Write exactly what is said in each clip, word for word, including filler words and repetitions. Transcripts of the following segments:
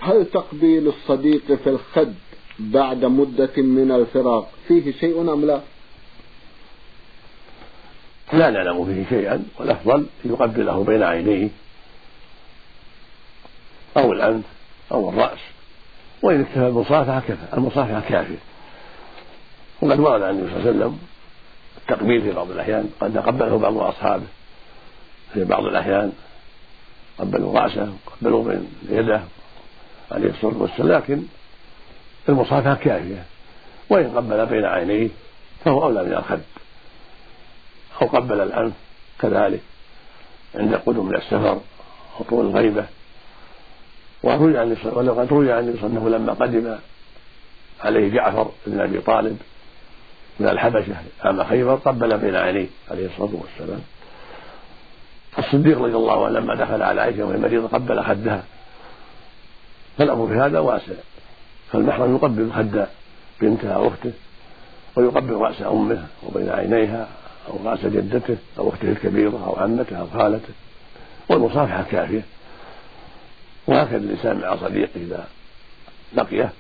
هل تقبيل الصديق في الخد بعد مدة من الفراق فيه شيء أم لا؟ لا نعلم فيه شيئا، والأفضل يقبله بين عينيه أو الأنف أو الرأس، وإن اكتفى المصافحة كفى، المصافحة كافية. وقد ورد عن النبي صلى الله عليه وسلم التقبيل في بعض الأحيان، قد قبله بعض أصحابه في بعض الأحيان، قبلوا رأسه قبلوا بين يده عليه الصلاة والسلام، لكن المصافحة كافية. وإن قبل بين عينيه فهو أولى من الخد، أو قبل الأنف كذلك عند قدوم من السفر أو طول الغيبة. وروي عن ولقد روي عن أنه لما قدم عليه جعفر بن أبي طالب من الحبشة عام خيبر قبل بين عينيه عليه الصلاة والسلام. الصديق رضي الله عنه لما دخل على عائشة وهي مريضة قبل خدها، فالأمر في هذا واسع، فالمحرم يقبل خد بنتها أو أخته، ويقبل رأس أمه وبين عينيها أو رأس جدته أو أخته الكبيرة أو عمته أو خالته، والمصافحة كافية. وهكذا الإنسان مع صديقه إذا لقيه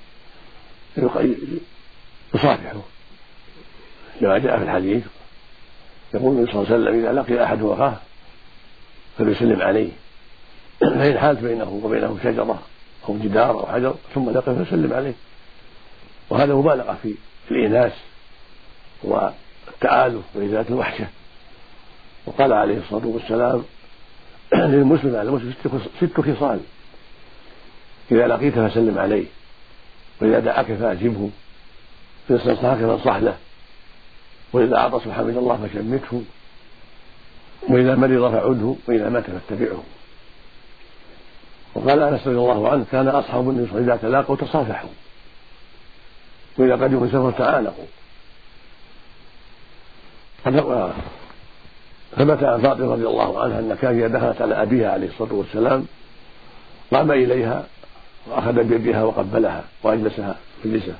يصافحه، كما جاء في الحديث يقول النبي صلى الله عليه وسلم إذا لقي أحد أخاه فليسلم عليه، فإن حالت بينه وبينه شجرة أو جدار أو حجر ثم لقيه فليسلم عليه. وهذا مبالغة في الإيناس والتآلف وإزالة الوحشة. وقال عليه الصلاة والسلام للمسلم على المسلم ست خصال: إذا لقيت فسلم عليه، وإذا دعاك فأجبه، وإذا استنصحك فانصح له، وإذا عطس حمد الله فشمته، وإذا مرض فعده، وإذا مات فاتبعه. وقال أنس رضي الله عنه كان أصحاب النبي صلى الله عليه وسلم إذا تلاقوا تصافحوا، وإذا قدموا سفر تعانقوا. ثبت عن فاطمة رضي الله عنها أن كان إذا دخلت على أبيها عليه الصلاة والسلام قام إليها وأخذ بيدها وقبلها وأجلسها مجلسه،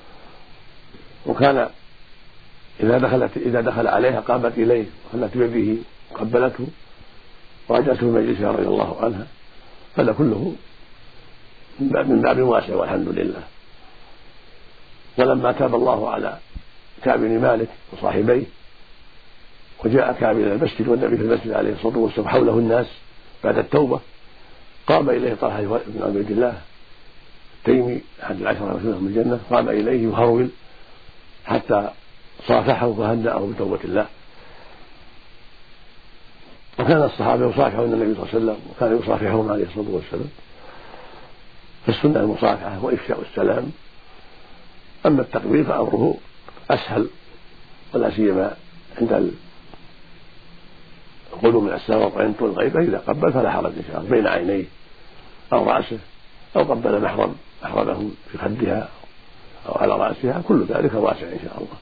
وكان إذا دخلت إذا دخل عليها قامت إليه وخلت بيده وقبلته وأجلسه في مجلسها رضي الله عنها. هذا كله من باب واسع والحمد لله. ولما تاب الله على كعب بن مالك وصاحبيه وجاء كعب إلى المسجد والنبي في المسجد عليه الصلاة والسلام حوله الناس بعد التوبة، قام إليه طلحة بن عبيد الله التيمي أحد العشرة المبشرين بالجنة، قام إليه يهرول حتى صافحه وهنأه بتوبة الله. وكان الصحابة يصافحون النبي صلى الله عليه وسلم وكان يصافحهم عليه الصلاة والسلام، فالسنة المصافحة وإفشاء السلام. أما التقبيل فأمره أسهل، ولا سيما عند القدوم من السفر وعند طول الغيبة، إذا قبل فلا حرج إن شاء الله بين عينيه أو رأسه، أو قبل محرم محرمه في خدها أو على رأسها، كل ذلك واسع إن شاء الله.